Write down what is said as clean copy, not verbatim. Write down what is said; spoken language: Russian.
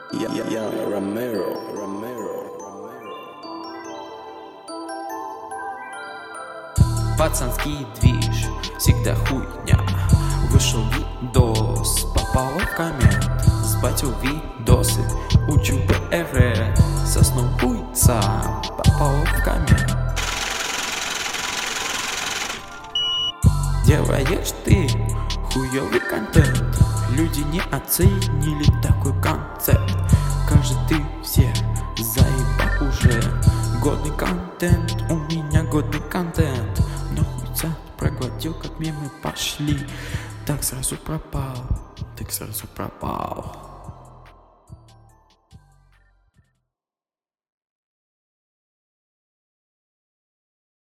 Я Ромеро. Пацанский движ, всегда хуйня. Вышел видос, попал в коммент. Сбатил видосы, учу ПР. Соснул хуйца, попал в коммент. Делаешь ты хуёвый контент, люди не оценили такой концепт. Кажется, ты все заебал уже. Годный контент, у меня годный контент. Но хуйца проглотил, как мемы пошли. Так сразу пропал.